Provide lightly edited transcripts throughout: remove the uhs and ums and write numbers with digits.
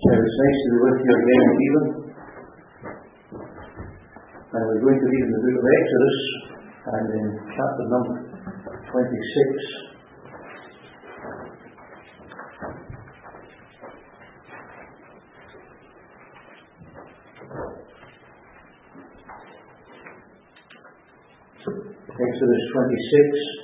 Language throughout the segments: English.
It's nice to be with you again, Stephen. And we're going to read in the book of Exodus, and in chapter number 26. Exodus 26.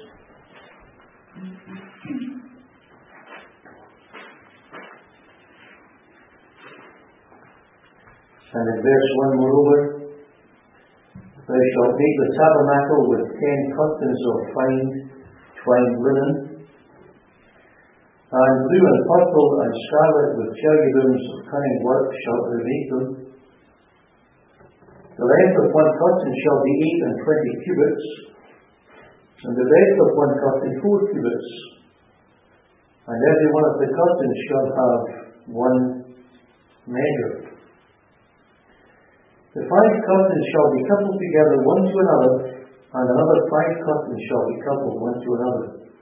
And in verse 1, moreover, thou shalt make the tabernacle with 10 curtains of fine twined linen, and blue and purple and scarlet with cherubims of cunning work shalt thou make them. The length of one curtain shall be 28 cubits, and the breadth of one curtain 4 cubits, and every one of the curtains shall have one measure. The 5 curtains shall be coupled together one to another, and another 5 curtains shall be coupled one to another.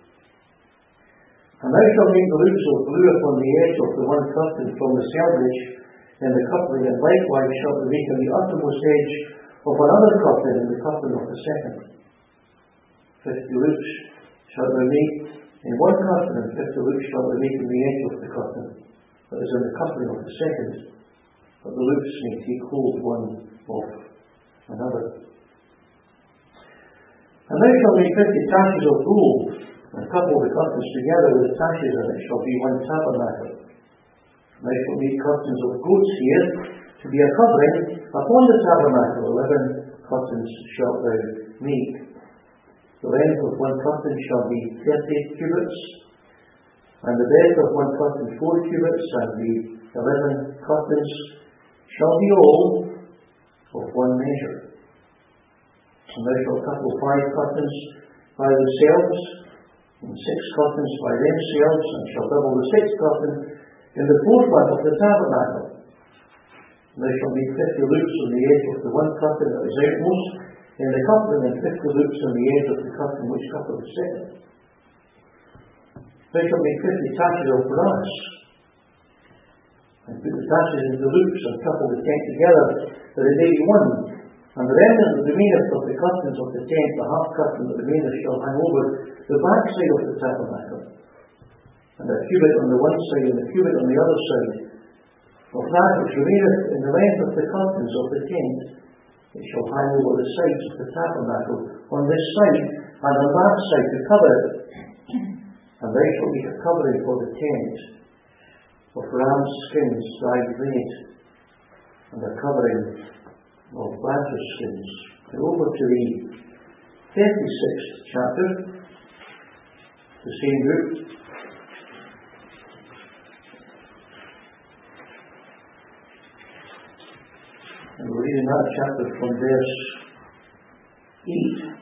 And thou shalt make the loops of blue upon the edge of the one curtain from the selvage in the coupling, and likewise shalt thou make on the uttermost edge of another curtain in the coupling of the second. 50 loops shalt thou make in one curtain, and 50 loops shalt thou make in the edge of the curtain that is in the coupling of the second, that the loops may take hold one of another. And thou shalt make 50 taches of gold, and couple the curtains together with the taches, and it shall be one tabernacle. And thou shalt make curtains of goat's hair to be a covering upon the tabernacle. 11 curtains shalt thou make. The length of one curtain shall be 30 cubits, and the breadth of one curtain 4 cubits, and the 11 curtains shall be all of one measure. And thou shalt couple 5 curtains by themselves, and 6 curtains by themselves, and shall double the 6th curtain in the forefront of the tabernacle. And thou shalt make 50 loops on the edge of the one curtain that is outmost in the coupling, and 50 loops on the edge of the curtain which coupleth the second. Thou shalt make 50 taches of brass, and put the taches into the loops, and couple the tent together, that it may be one. And the remnant that remaineth of the curtains of the tent, the half curtain that remaineth, shall hang over the backside of the tabernacle, and a cubit on the one side, and a cubit on the other side. Of that which remaineth in the length of the curtains of the tent, it shall hang over the sides of the tabernacle, on this side and on that side, to cover it. And thou shalt make a covering for the tent of ram's skins dyed red, and a covering of badger skins. And over to the 36th chapter, the same book. And we're reading that chapter from verse 8.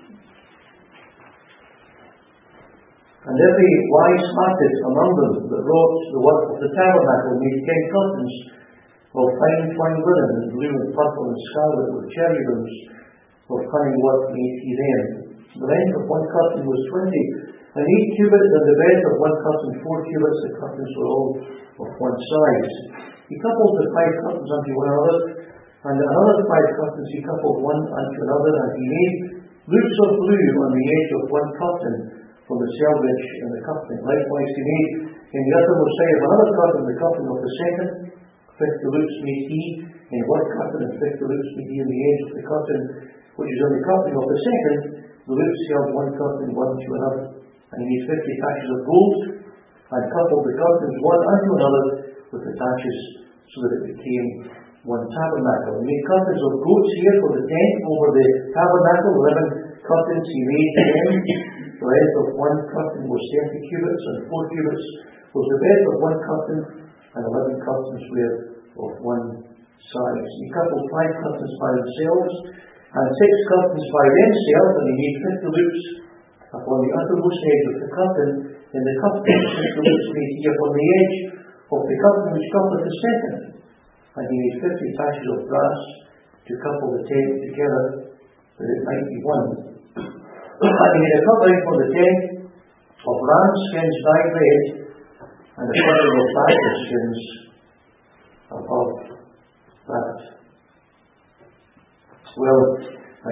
And every wise-hearted among them that wrought the work of the tabernacle made 10 curtains of fine twined linen, and blue and purple and scarlet with cherubims of cunning work made he them. The length of one curtain was 20 and 8 cubits, and the breadth of one curtain 4 cubits. The curtains were all of one size. He coupled the 5 curtains unto one another, and another 5 curtains he coupled one unto another, and he made loops of blue on the edge of one curtain from the selvage in the coupling. Likewise he made in the uttermost side of another curtain the coupling of the second. 50 loops made he in one curtain, and 50 loops made he in the edge of the curtain which is on the coupling of the second. The loops held one curtain one to another. And he made 50 taches of gold, and coupled the curtains one unto another with the taches, so that it became one tabernacle. He made curtains of goat's hair for the tent over the tabernacle. 11 curtains he made them. The length of one curtain was 30 cubits, and 4 cubits was the breadth of one curtain, and 11 curtains were of one size. He coupled 5 curtains by themselves, and 6 curtains by themselves, and he made 50 loops upon the uttermost edge of the curtain in the coupling. 50 loops made he upon the edge of the curtain which coupleth the second. And he made 50 taches of brass to couple the tent together, that it might be one. And he made a covering for the tent of ram skins dyed red, and a covering of badger skins,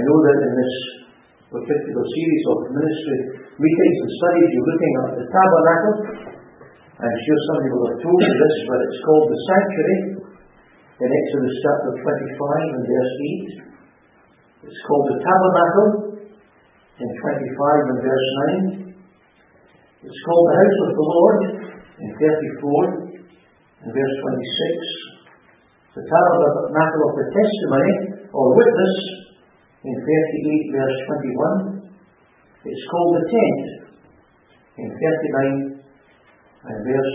I know that in this particular series of ministry meetings and studies, you're looking at the tabernacle. I'm sure some of you will have told you this, but it's called the sanctuary in Exodus chapter 25 and verse 8. It's called the tabernacle in 25 and verse 9. It's called the house of the Lord in 34 and verse 26. The tabernacle of the testimony or witness in 38 verse 21. It's called the tent in 39 and verse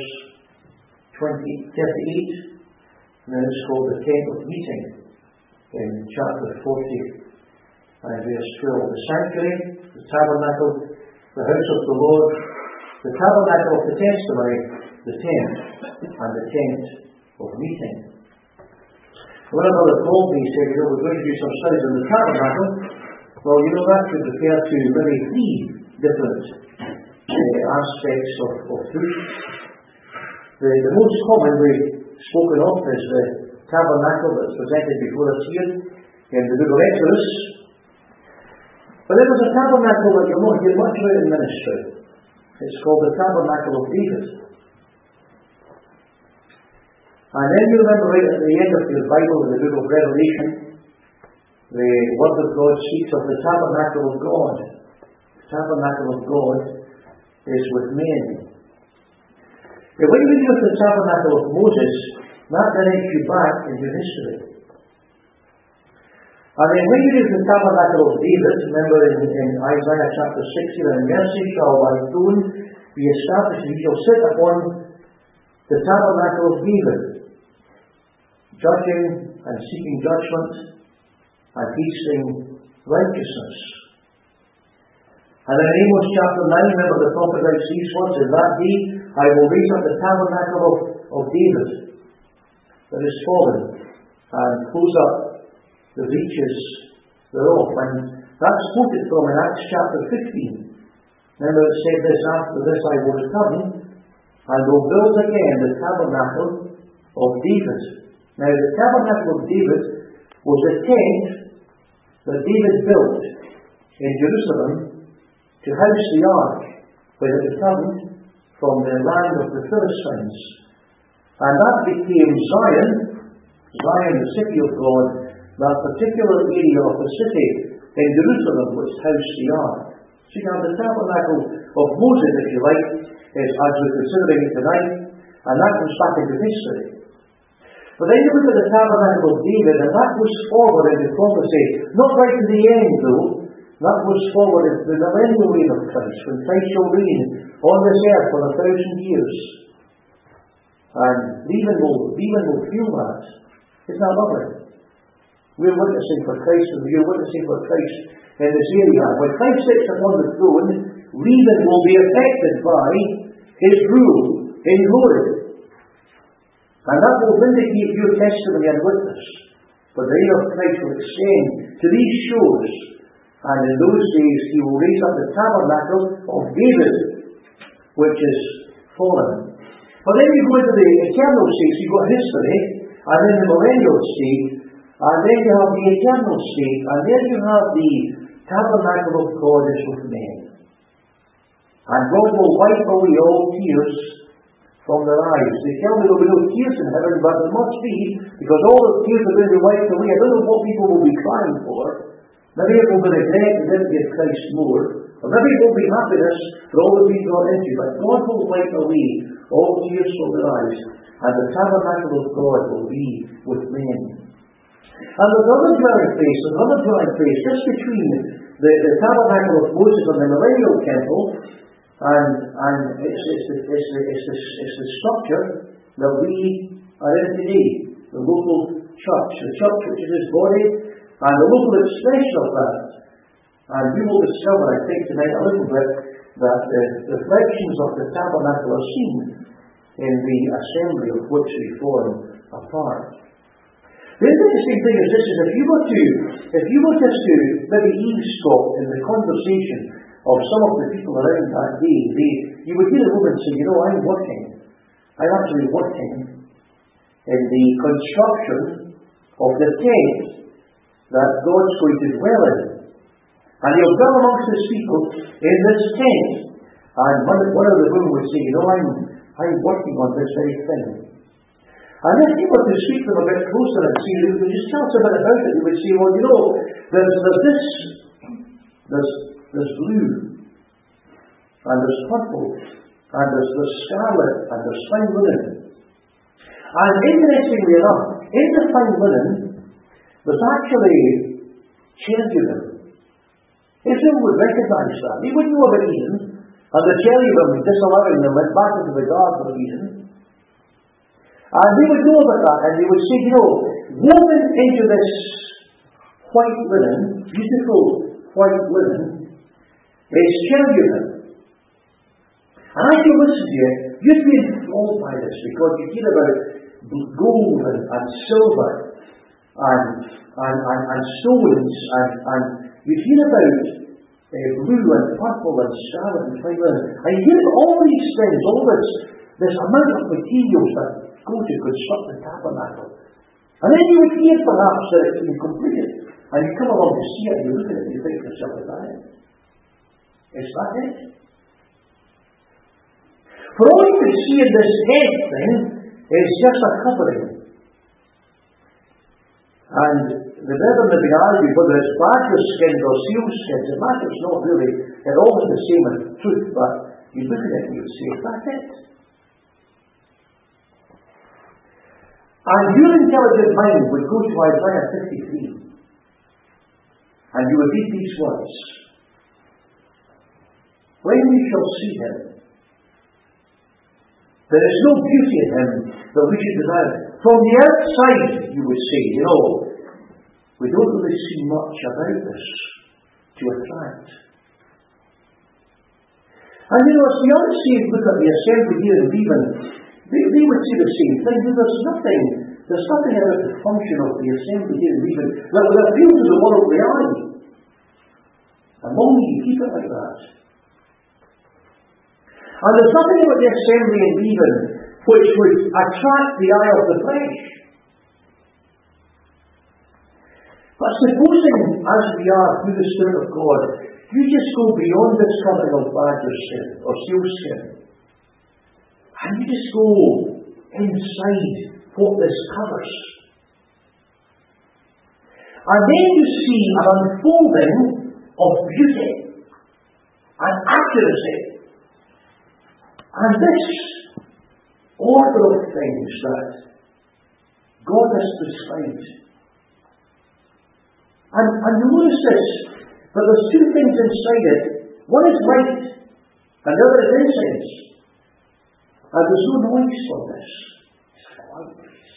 38. And then it's called the tent of meeting in chapter 40 and verse 12. The sanctuary, the tabernacle, the house of the Lord, the tabernacle of the testimony, the tent, and the tent of meeting. When Brother called me, he said, we're going to do some studies on the tabernacle. Well, that could refer to maybe 3 different aspects of truth. The most commonly spoken of is the tabernacle that's presented before us here in the book of Exodus. But there was a tabernacle that you'll not hear much about in ministry. It's called the tabernacle of David. And then you remember right at the end of your Bible in the book of Revelation, the Word of God speaks of the tabernacle of God. The tabernacle of God is with men. But when you deal with the tabernacle of Moses, that directs you back into history. And then when you deal with the tabernacle of David, remember in Isaiah chapter 60, and mercy shall thy throne be established, and he shall sit upon the tabernacle of David, judging and seeking judgment and teaching righteousness. And in Amos chapter 9, remember the prophet writes these words, in that day I will raise up the tabernacle of David that is fallen and close up the breaches thereof. And that's quoted from in Acts chapter 15. Remember it said this, after this I will return and will build again the tabernacle of David. Now the tabernacle of David was a tent that David built in Jerusalem to house the ark when it returned from the land of the Philistines. And that became Zion, the city of God, that particular area of the city in Jerusalem which housed the ark. So you have the tabernacle of Moses, if you like, as we're considering it tonight, and that comes back into history. But then you look at the tabernacle of David, and that goes forward into prophecy, not right to the end though, that goes forward into the millennial reign of Christ, when Christ shall reign on this earth for 1,000 years. And even will feel that. Isn't that lovely? We're witnessing for Christ, and we're witnessing for Christ in this area. When Christ sits upon the throne, Lebanon will be affected by his rule in glory. And that will vindicate your testimony and witness. For the reign of Christ will extend to these shores. And in those days he will raise up the tabernacle of David, which is fallen. But then you go into the eternal state, you've got history, and then the millennial state, and then you have the eternal state, and then you have the tabernacle of God is with men. And God will wipe away all tears from their eyes. They tell me there will be no tears in heaven, but there must be, because all the tears are going to be wiped away. I don't know what people will be crying for. Maybe it will be regret they didn't get Christ more, or maybe it will be happiness for all that we've gone into. But God will wipe away all tears from their eyes, and the tabernacle of God will be with men. And there's another dwelling place just between the tabernacle of Moses and the millennial temple, and it's the structure that we are in today, the local church, which is his body, and the local expression of that. And we will discover, I think, tonight a little bit, that the reflections of the tabernacle are seen in the assembly of which we form a part. The interesting thing is this, is if you were just to maybe eavesdrop in the conversation of some of the people around that day, you would hear a woman say, I'm actually working in the construction of the tent that God's going to dwell in And he'll dwell amongst his people in this tent. And one of the women would say, I'm working on this very thing. And if he were to speak to them a bit closer and see, they would just tell us a bit about it. He would say, there's blue, and there's purple, and there's scarlet, and there's fine linen. And interestingly enough, in the fine linen, there's actually cherubim. Israel would recognize that. They would know about Eden, and the cherubim disallowing them went back into the Garden of Eden. And they would know about that, and they would say, woven into this white linen, beautiful white linen, is cherubim. And as you listen to it, you'd be enthralled by this, because you hear about gold and silver and stones, and you hear about blue and purple and scarlet and fine linen. And you hear about all these things, all this amount of materials that go to construct the tabernacle. And then you would hear perhaps that it's been completed, and you come along to see it, and you look at it, and you think to yourself, is that it? Is that it? For all you can see in this head thing is just a covering. And the brethren have been arguing whether it's badger skins or seal skins. It matters not really. They're always the same in truth, but you look at it and you say, that's it. And your intelligent mind would go to Isaiah 53, and you would read these words. When we shall see him, there is no beauty in him that we should desire. From the outside, you would say, we don't really see much about this to attract. And as the unsaved look at the assembly here in Lebanon, they would say the same thing. There's nothing about the function of the assembly here in Lebanon that will appeal to the worldly eye. And long as you keep it like that. And there's nothing about the assembly in Lebanon which would attract the eye of the flesh. But supposing, as we are through the Spirit of God, you just go beyond this covering of badger skin or seal skin, and you just go inside what this covers. And then you see an unfolding of beauty and accuracy. And this order of things that God has prescribed. And you notice this, that there's two things inside it. One is light, and the other is incense. And there's no noise from this. It's a quiet place.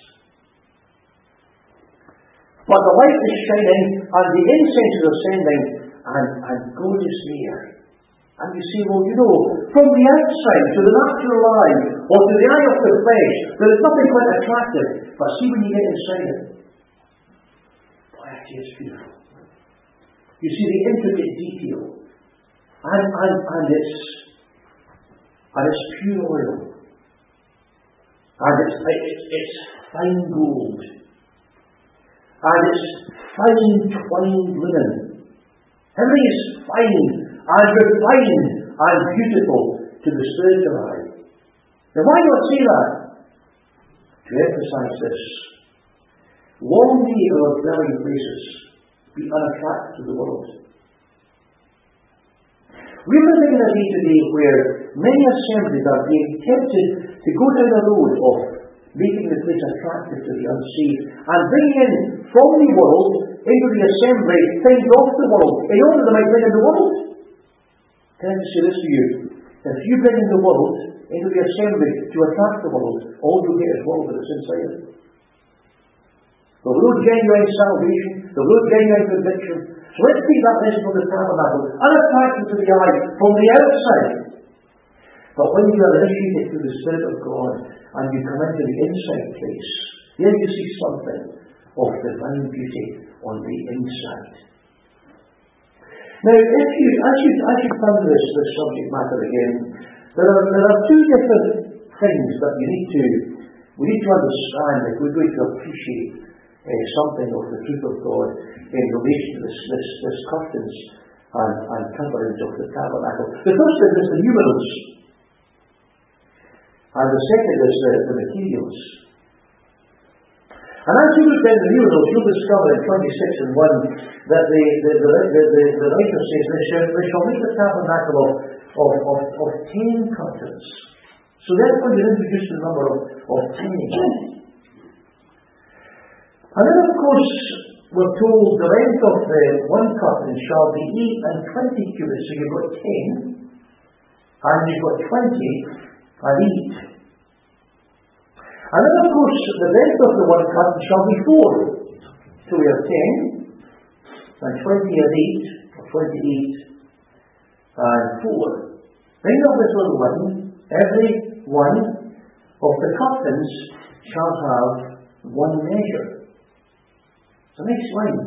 But the light is shining, and the incense is ascending, and God is near. And you say, from the outside to the natural eye, or to the eye of the flesh, there is nothing quite attractive. But see when you get inside it, actually it's beautiful. You see the intricate detail, and it's pure oil, and it's fine gold, and it's fine twined linen. Everything is fine and refined and beautiful to the spiritual eye. Now why do I say that? To emphasize this. Long may our dwelling places be unattractive to the world. We're living in a day today where many assemblies are being tempted to go down the road of making the place attractive to the unsaved and bringing in from the world into the assembly things of the world in order they might bring in the world. Can I just say this to you? If you bring in the world into the assembly to attract the world, all you'll get is world that is inside it. There's no genuine salvation, there's no genuine conviction. So let's take that lesson from the tabernacle, unattractive to the eye from the outside. But when you are initiated through the Spirit of God and you come into the inside place, here you see something of divine beauty on the inside. Now, as you come to this subject matter again, there are two different things that we need to understand if we're going to appreciate something of the truth of God in relation to this curtains and coverings of the tabernacle. The first thing is the numerals, and the second is the materials. And as you look down the numerals, you'll discover in 26 and 1 that the writer says, they shall make the tabernacle of 10 curtains. So therefore you're introduced to the number of 10. And then of course we're told the length of the one curtain shall be 8 and 20 cubits. So you've got 10, and you've got 20 and 8. And then of course the length of the one curtain shall be 4. So we have 10 and 20 and 8, or 28 and 4. Then you have this little line. Every one of the curtains shall have one measure. The next line.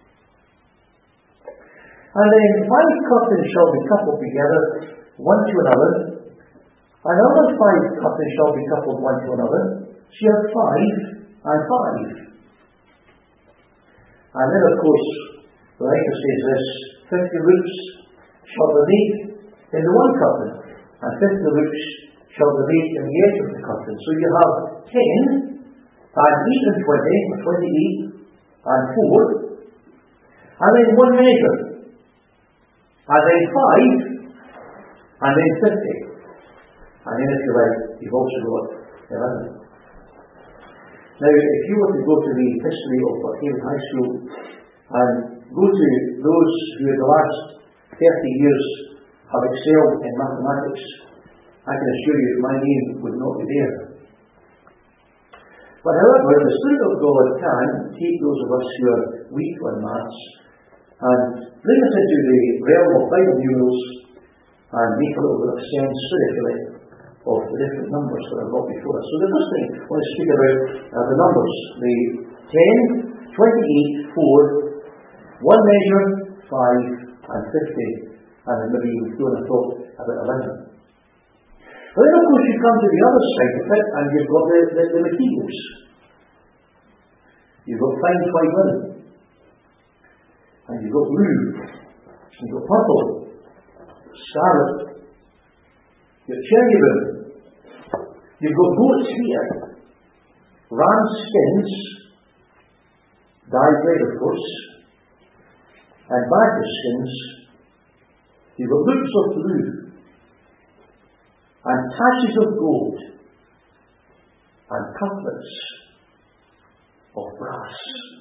And then 5 curtains shall be coupled together, one to another. Another 5 curtains shall be coupled one to another. So you have 5 and 5. And then of course, the writer says this, 50 loops shall be made in the one curtain, and 50 loops shall be made in the edge of the curtain. So you have 10, and 8 and 20, or 28, and 4, and then one measure, and then 5, and then 50, and then if you like, you've also got 11. Now, if you were to go to the history of Buckhaven High School and go to those who in the last 30 years have excelled in mathematics, I can assure you my name would not be there. But however, the Spirit of God can take those of us who are weak on maths and bring us into the realm of Bible numerals and make a little bit of sense, spiritually, of the different numbers that are brought before us. So the first thing I want to speak about are the numbers. The 10, 28, 4, one measure, 5, and 50. And then maybe we've thrown a thought about 11. But then of course you come to the other side of it and you've got the materials. You've got fine white linen. And you've got blue. You've got purple. Scarlet. You've got cherubim. You've got goat's hair. Ram skins. Dyed red, of course. And badger skins. You've got loops of blue. And taches of gold, and couplets of brass.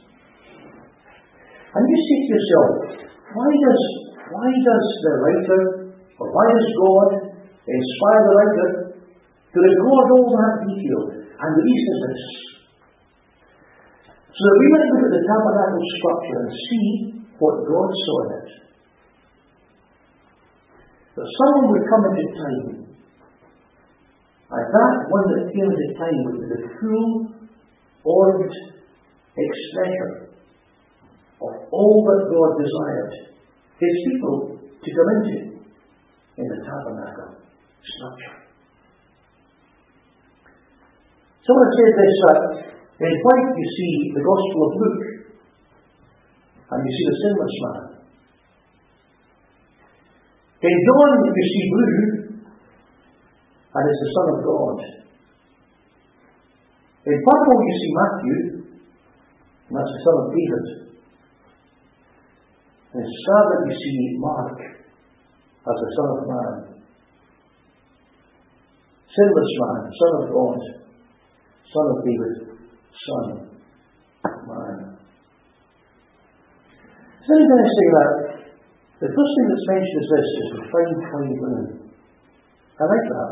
And you say to yourself, why does the writer, or why does God inspire the writer to record all that detail? And the reason is this: so that we might look at the tabernacle structure and see what God saw in it. That someone would come into time, and that one that came at the time would be the full, orbed expression of all that God desired His people to come into in the tabernacle structure. Someone said this, that in white you see the Gospel of Luke, and you see the sinless man. In John you see blue, and it's the Son of God. In purple you see Matthew, and that's the Son of David. In scarlet you see Mark, as the Son of Man. Sinless man, Son of God, Son of David, Son of Man. It's very interesting that the first thing that's mentioned is this, is the fine twined linen. I like that.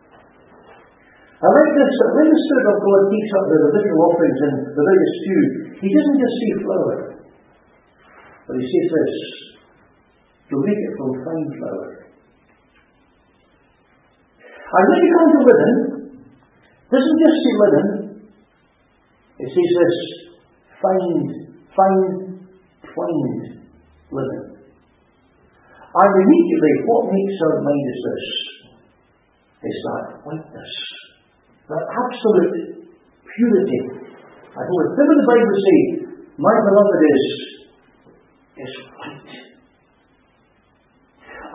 I like this, that when the Spirit of God takes up the little offerings in Leviticus 2, He doesn't just say flour, but He says this: to make it from fine flour. And when you come to linen, it doesn't just say linen, it says this: fine twined linen. And immediately what makes our mind is this: is that whiteness. That absolute purity. I know the Bible would say, my beloved is white.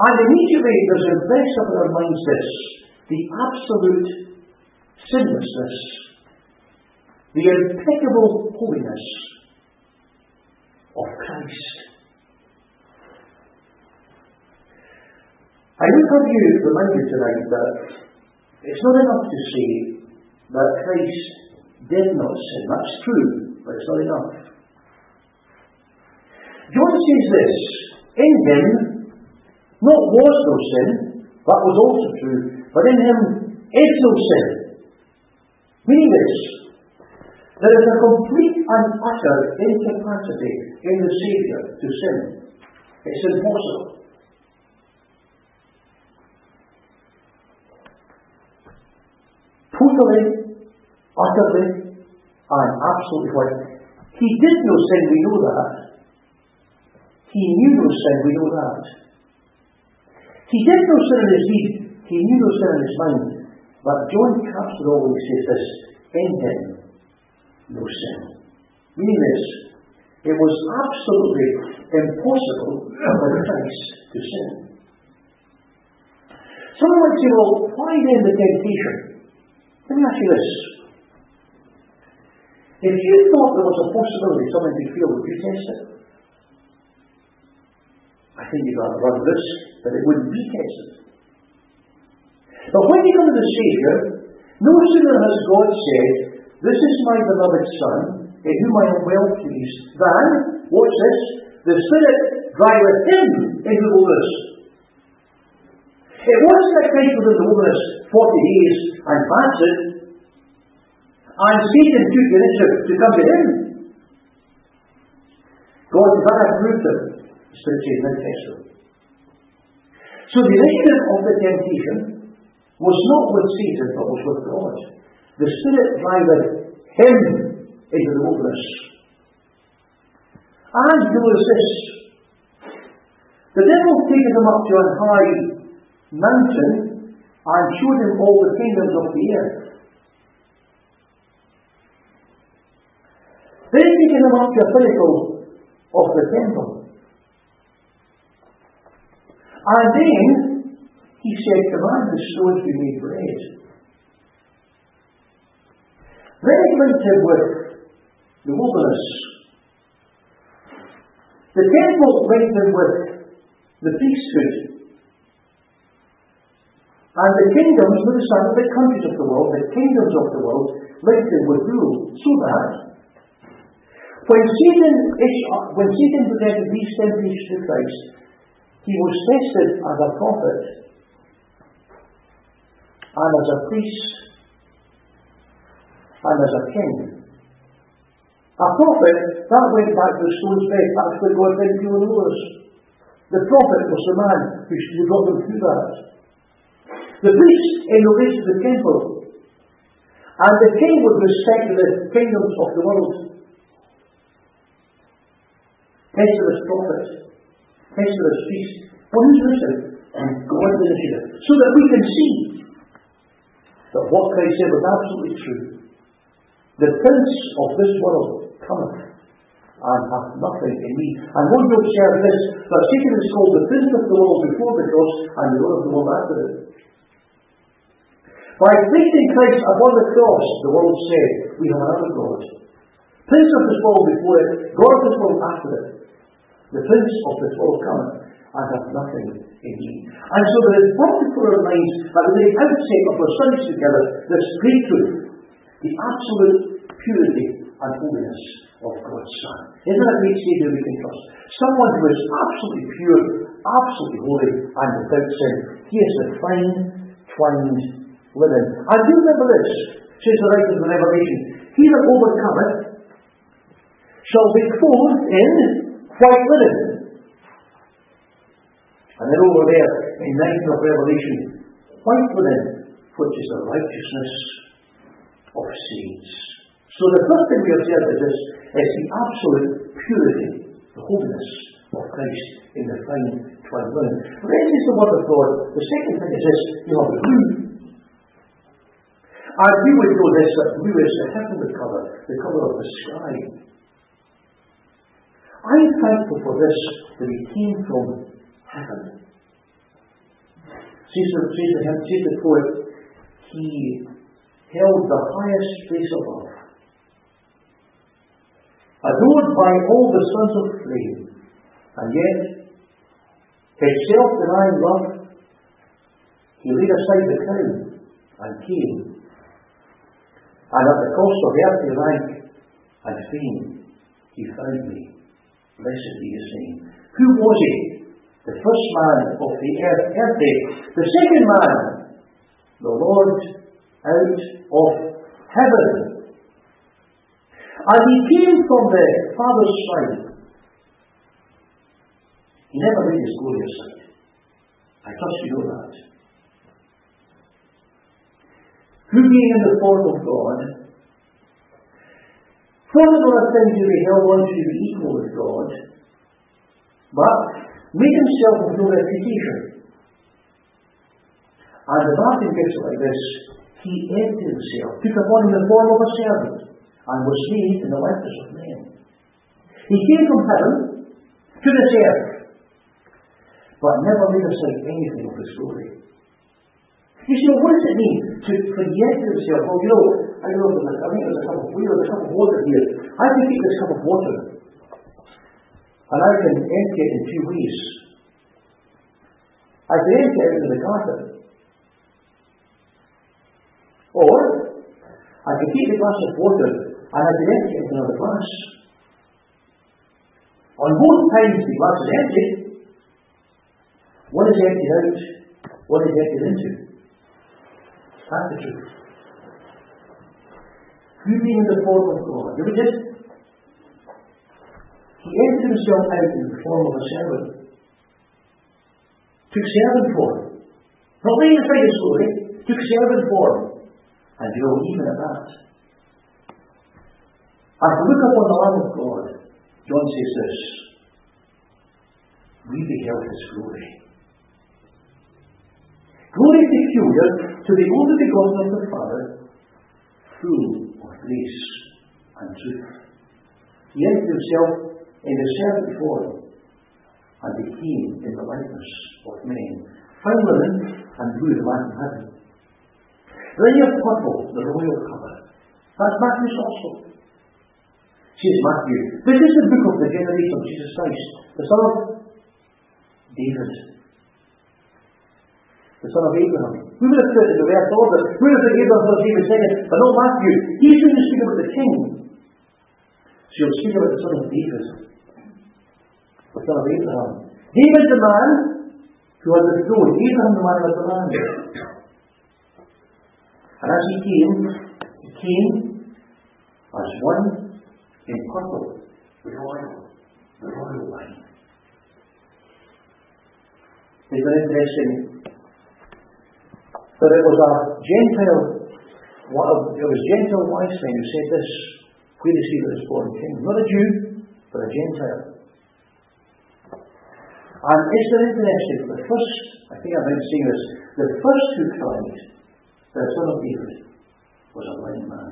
And immediately there's impressed upon our minds this, the absolute sinlessness, the impeccable holiness of Christ. I would have you reminded tonight that it's not enough to say that Christ did not sin. That's true, but it's not enough. John says this, in him not was no sin, that was also true, but in him is no sin. Meaning this, there is a complete and utter incapacity in the Saviour to sin. It's impossible. Totally, utterly, and absolutely right. He did no sin, we know that. He knew no sin, we know that. He did no sin in his deed, he knew no sin in his mind. But John caps it all when he says this, in him, no sin. Meaning this, it was absolutely impossible for Christ to sin. Someone might say, well, why then the temptation? Let me ask you this. If you thought there was a possibility someone could fail, would you test it? I think you'd rather run the risk that it wouldn't be tested. But when you come to the Saviour, no sooner has God said, this is my beloved Son, in whom I am well pleased, than, watch this, the Spirit driveth him into the wilderness. It wasn't that Christ was in the wilderness 40 days and fasted, and Satan took the initiative to come to him. God did not approve him. The Spirit says, now test him. So the initiative of the temptation was not with Satan, but was with God. The Spirit driveth him into the wilderness. And notice this. The devil taken him up to a high mountain and showed him all the kingdoms of the earth. Then taken him up to a pinnacle of the temple. And then he said, command the stones be made bread. Then he linked him with the wilderness. The temple linked him with the priesthood. And the kingdoms, notice that, the countries of the world, the kingdoms of the world, linked him with rule. So that when Satan presented these temptations to Christ, he was tested as a prophet and as a priest and as a king. A prophet, that went back to the stone's bed. That's where God went to the rulers. The prophet was the man who got them through that. The priest in relation to the temple. And the king with respect to the kingdoms of the world. Pestilence prophet. Pestilence priest. Well, who's listening? And God's initiative. So that we can see that what Christ said was absolutely true. The prince of this world cometh and hath nothing in me. And what you observe this, that Satan is called the prince of the world before the cross and the Lord of the world after it. By placing Christ upon the cross, the world said, we have another God. Prince of this world before it, God of this world after it. The prince of this world cometh and hath nothing in me. And so there is brought before our minds at the very outset of our studies together this great truth, the absolute purity and holiness of God's Son. Isn't that a great Saviour we can trust? Someone who is absolutely pure, absolutely holy, and without sin. He is the fine, twined linen. And do remember this, says the writer of the Revelation, he that overcometh shall be clothed in white linen. And then over there, in 9th of Revelation, white linen, which is the righteousness of saints. So the first thing we observe is this, is the absolute purity, the holiness of Christ in the fine twined linen. But this is the word of God. The second thing is this, you have the blue. And you would know this, that blue is the heavenly colour, the colour of the sky. I'm thankful for this, that we came from heaven. Says the poet, he held the highest place above, adored by all the sons of flame, and yet his self-denying love, he laid aside the crown and came, and at the cost of earthly rank and fame, he found me. Blessed be his name. Who was he? The first man of the earthly. The second man, the Lord out of heaven. And he came from the Father's side. He never made his glorious side. I trust you know that. Who being in the form of God, thought it not a thing to be held on to be equal with God, but made himself of no reputation. And the Martin gives it like this: he emptied himself, took upon him the form of a servant, and was made in the likeness of men. He came from heaven to this earth, but never laid aside anything of his glory. You see, what does it mean to forget himself? Well, I think there's a cup of water here. I can take this cup of water, and I can empty it in two ways. I can empty it into the garden, or I can take the glass of water and I can empty it into another glass. On both times the glass is empty. One is emptied out, one is emptied into. That's the truth. Who being in the form of God? You read it? He emptied himself out in the form of a servant. Took servant form. Not laying aside his glory, took servant form. And you know, even at that, as we look upon the Lamb of God, John says this: we beheld his glory. Glory peculiar to the only begotten of the Father, full of grace and truth. He emptied himself in the servant form, and became in the likeness of men. Fine linen and blue the lamp of heaven. Then you have purple, the royal colour. That's Matthew's Gospel. Says Matthew, this is the book of the generation of Jesus Christ, the son of David, the son of Abraham. We would have put it in the reverse order. We would have put Abraham first, David second, but not Matthew. He's going to speak about the king. So he'll speak about the son of David, the son of Abraham. David the man who had the throne, Abraham the man who had the land. And as he came as one in purple, the royal line. Isn't it interesting that it was a Gentile, Gentile wise men who said this, where to see this born king? Not a Jew, but a Gentile. And isn't it interesting, the first, I think I've been saying this, the first who cried, the son of David, was a blind man.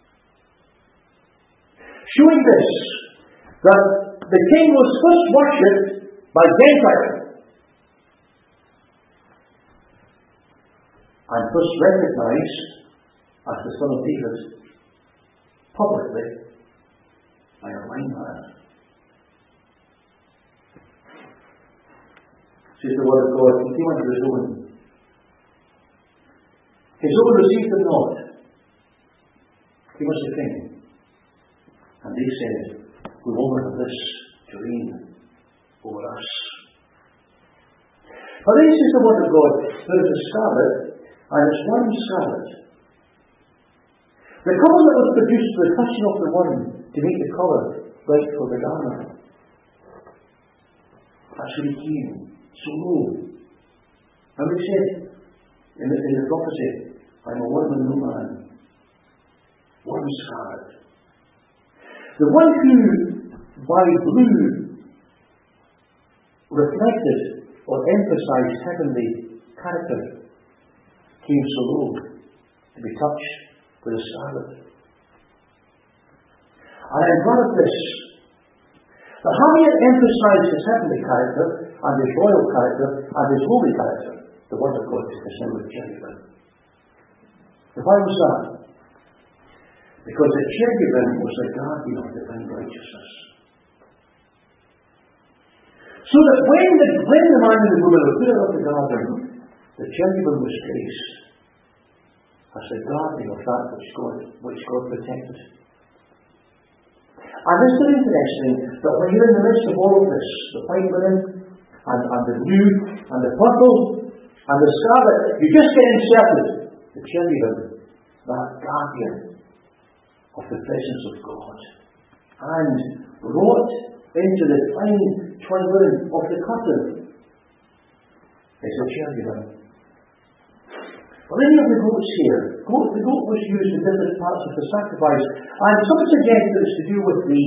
Showing this, that the king was first worshipped by Gentiles, and first recognized as the son of David, publicly, by a blind man. Says the word of God, he came unto his own. His own received him not. He was the king. And they said, we will not have this to reign over us. But then says the word of God, there is a scarlet, and it's one scarlet. The colour that was produced through the touching of the worm to make the colour right for the garment. That's where he came, so low. And we said in the prophecy, I'm a worm and no man. One scarlet. The one who, by blue, reflected or emphasized heavenly character, came so low to be touched with a scarlet. And I'm glad of this, that having emphasized his heavenly character, and his royal character, and his holy character, the word of God to the sin with cherubim. Why was that? Because the cherubim was the guardian of divine righteousness. So that when the man and the woman were put out of the garden, the cherubim was placed as the guardian of that which God protected. And this is interesting that when you're in the midst of all of this, the white linen and the blue and the purple and the scarlet, you just get inserted the cherubim, that guardian of the presence of God, and wrought into the fine twine linen of the curtain is a cherubim. Well, any of the goats here, the goat was used in different parts of the sacrifice, and some suggest that it's to do with the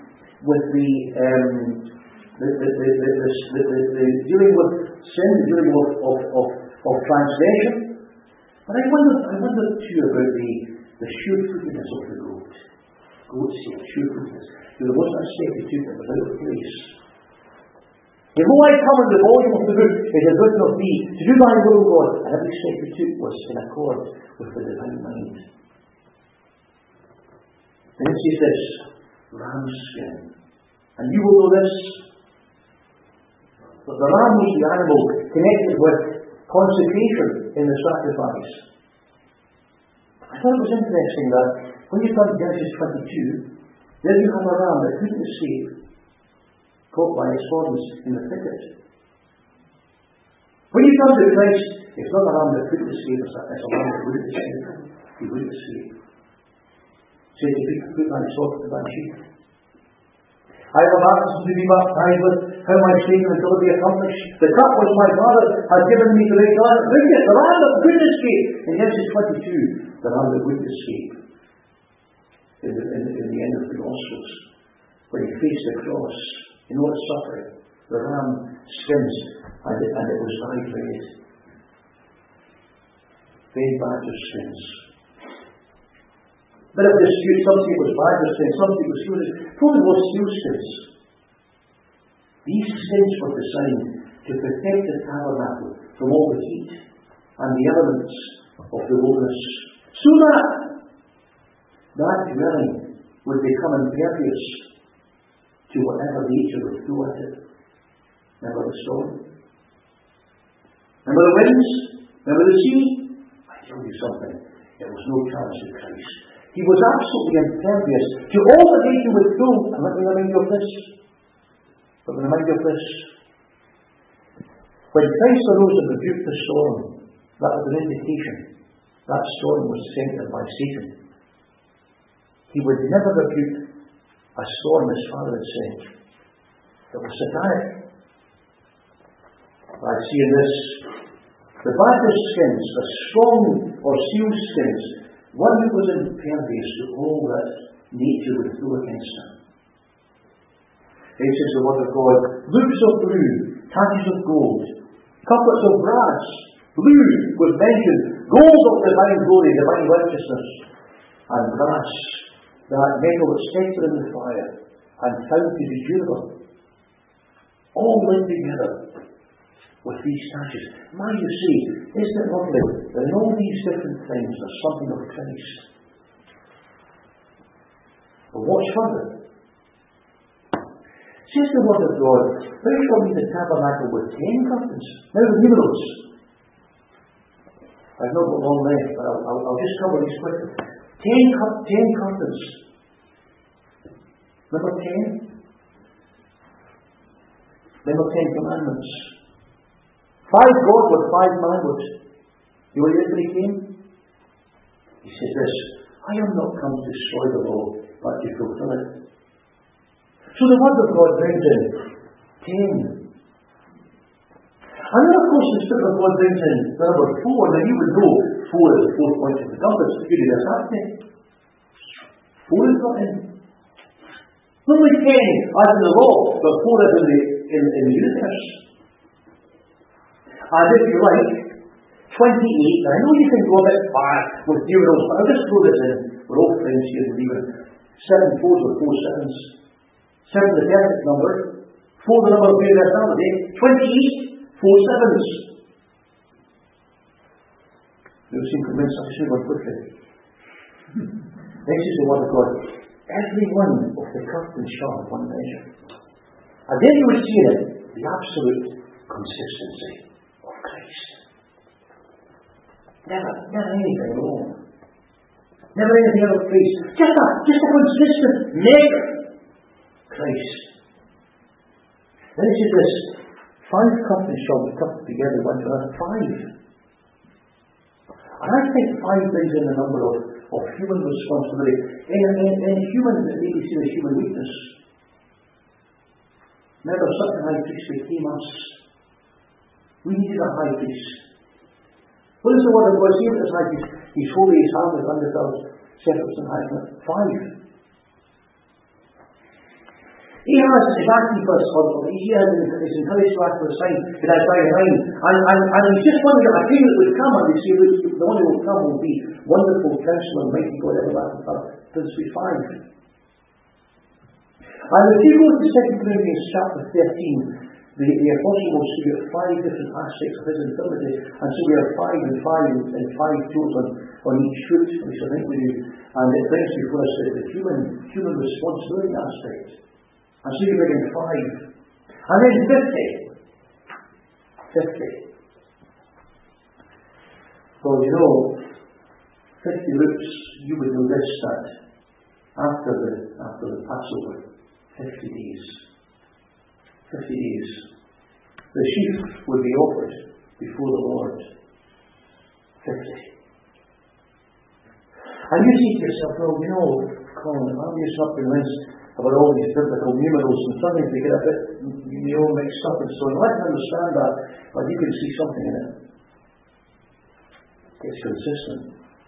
dealing with sin, the dealing of transgression. But I wonder too about the sure-footedness of the goat. Goats here, sure-footedness. There wasn't a sacred tooth that was out of place. Though I come in the volume of the book, it is written of thee, to do thy will, God, and every sacred tooth was in accord with the divine mind. Then it says this, ram's skin. And you will know this, that the ram was the animal connected with consecration in the sacrifice. I thought it was interesting that when you come to Genesis 22, there you have a ram that couldn't escape, caught by its horns in the thicket. When you come to Christ, it's not a ram that couldn't escape, it's a ram that wouldn't escape. He wouldn't escape. So you put my sword to my sheath. I have a baptism to be baptized with, how my saving until it be accomplished. The cup which my Father has given me to drink. Look at the ram that couldn't escape. In Genesis 22, the ram that wouldn't escape. In the end of the Gospels, when he faced the cross, you know what suffering? The ram skins, and it was dyed red. Red badger skins. But if the stew, something was badger skins, something was stew, probably was stew skins. These skins were designed to protect the tabernacle from all the heat and the elements of the wilderness, so that dwelling would become impervious to whatever nature would throw at it. Remember the storm? Remember the winds? Remember the sea? I tell you something, there was no chance in Christ. He was absolutely impervious to all that nature would throw. And let me remind you of this. When Christ arose and rebuked the storm, that was an indication that storm was sent by Satan. He would never rebuke a storm his Father had sent. It was satanic. I see in this, the badger skins, the strong or seal skins, one who was impervious to all that nature would throw against him. It says the word of God, loops of blue, patches of gold, couplets of brass, blue was mentioned, gold of divine glory, divine righteousness, and brass, that metal that's tested in the fire and found to be durable, all linked together with these statues. Now you see, isn't it lovely that in all these different things there's something of Christ? But what's further? Says the word of God, there shall be the tabernacle with 10 curtains. Now the numerals. I've not got long left, but I'll just cover these quickly. 10 curtains. Number 10. Number 10 commandments. 5 God with 5 man would. You know what he came? He says this, I am not come to destroy the law, but to fulfill it. So the word of God brings in 10. And then of course the Spirit of God brings in the number 4. Now you would know 4 is the 4th point of the compass. You do this after. 4 is got in. Not only 10 as in the law, but 4 as in the universe. And if you like, 28, and I know you can go a bit far with numerals, but I'll just throw this in. We're all friends here in Lebanon. 7 4s or 4 sevens. 7 the perfect number. 4 the number of variability. 28, 4 sevens. You'll seem convinced I'm saying one quickly. This is the word of God. Every one of the curtains shall have one measure. And then you will see in it the absolute consistency of Christ. Never anything wrong. Never anything out of place. Just a consistent measure. Christ. Then it says this, 5 curtains shall be coupled together one to another. 5. And I think 5 brings in the number of human responsibility. In human, we see the human weakness. Remember, such a high priest became us. We needed a high priest. What is the word of God? See what this high priest? He's holy, he's harmless, undefiled, separate and high. 5. He has his acting for us, he has his encouraged to act for a sign, it has by the mind. And he's just wondering if a king that would come, and they say, the one who will come will be wonderful, counselor, mighty God, everlasting Father. Does it be 5? And if you go to 2 Corinthians chapter 13, the Apostle will see 5 different aspects of his infirmity, and so we have 5 and 5 tools on each foot, which I think we do, and it brings before us the human responsibility aspect. And so you bring in 5. And then 50. Well, 50 loops, you would know this, that after the Passover, 50 days. 50 days. The sheep would be offered before the Lord. 50. And you see to yourself, Colin, I'm just not convinced about all these biblical numerals, and sometimes they get a bit mixed up and so on. I can understand that, but you can see something in it. It's consistent.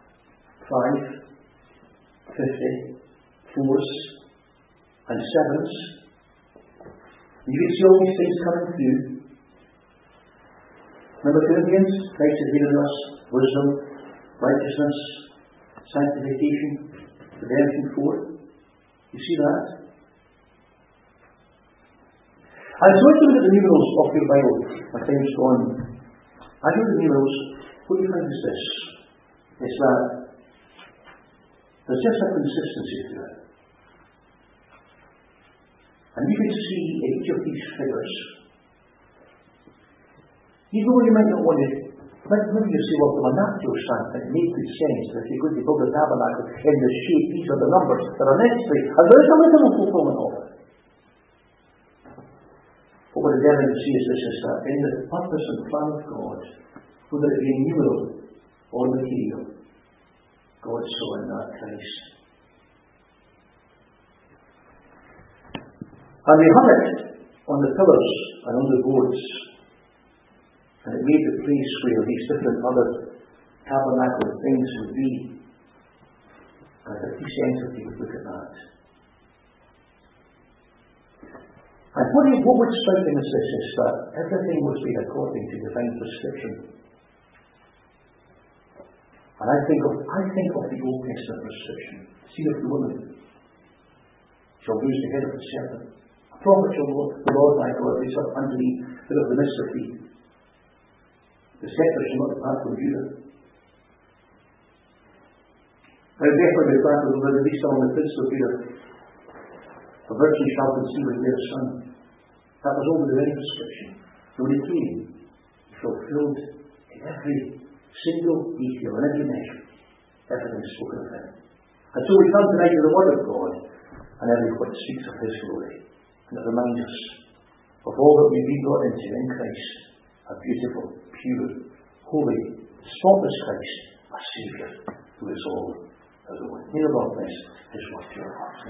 5, 50, 4s, and 7s. You can see all these things coming through. Remember Corinthians? Christ has given us wisdom, righteousness, sanctification, redemption, 4. You see that? And so let's look at the numerals of your Bible. My time's gone. I know the numerals. What you find is this. It's that there's just a consistency to it. And you can see in each of these figures, even though you might not want to, maybe you say, well, from a natural standpoint, it makes good sense that if you're going to build a tabernacle in the shape, these are the numbers that are necessary. And there is a little fulfillment of it. But what the devil see is this, is that in the purpose and plan of God, whether it be numeral or material, God saw in that Christ. And they hung it on the pillars and on the boards. And it made the place where these different other tabernacle things would be. And a peace entity would look at that. And what would strike him is this, is that everything was made according to divine prescription. And I think of the Old Testament prescription. See of the woman shall bruise the head of the serpent. A prophet shall the Lord thy God raise up unto thee that of the midst of thee. The sceptre shall not depart from Judah. And therefore the battle will be released on the prince of Judah. A virgin shall conceive and bear a son. That was all the very prescription. So when he came, he fulfilled in every single detail, in every measure, everything spoken of him. And so we come tonight to the Word of God, and every word speaks of His glory. And it reminds us of all that we've been brought into in Christ, a beautiful, pure, holy, spotless Christ, a Saviour who is all as one. May the Lord bless His word to your hearts.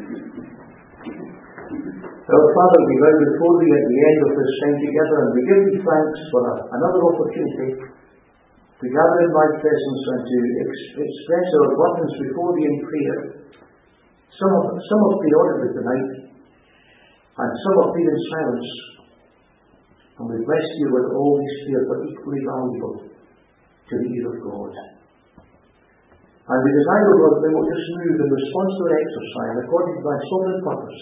Our Father, we bow before Thee at the end of this time together, and we give Thee thanks for another opportunity to gather in Thy presence and to express our burdens before Thee in prayer. Some have prayed audibly tonight, and some have prayed in silence. And we bless You with all these prayers, but equally valuable to the ear of God. And we desire, O Lord, that we will just move in response to our exercise according to Thy sovereign purpose,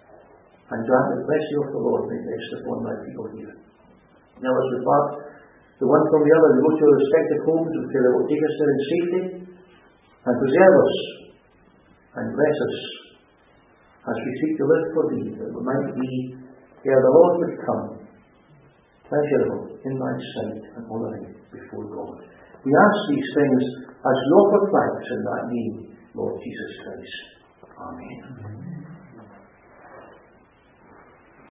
and grant the blessing of the Lord may rest upon Thy people here. Now, as we part the one from the other. We go to our respective homes. We pray that will take us there in safety and preserve us and bless us as we seek to live for Thee, that we might be ere the Lord would come, pleasurable in Thy sight and honouring before God. We ask these things as local thanks in Thy name, Lord Jesus Christ. Amen.